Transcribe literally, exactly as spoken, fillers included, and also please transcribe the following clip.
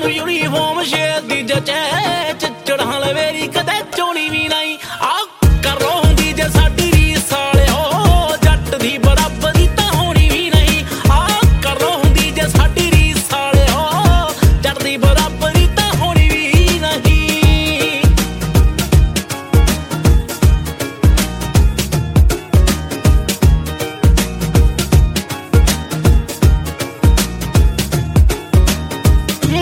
ਨੂੰ ਯੂਨੀਫਾਰਮ ਸ਼ੇਰ ਦੀ ਜਚੈ ਚੜਾਲ ਵੇਰੀ ਕਦੇ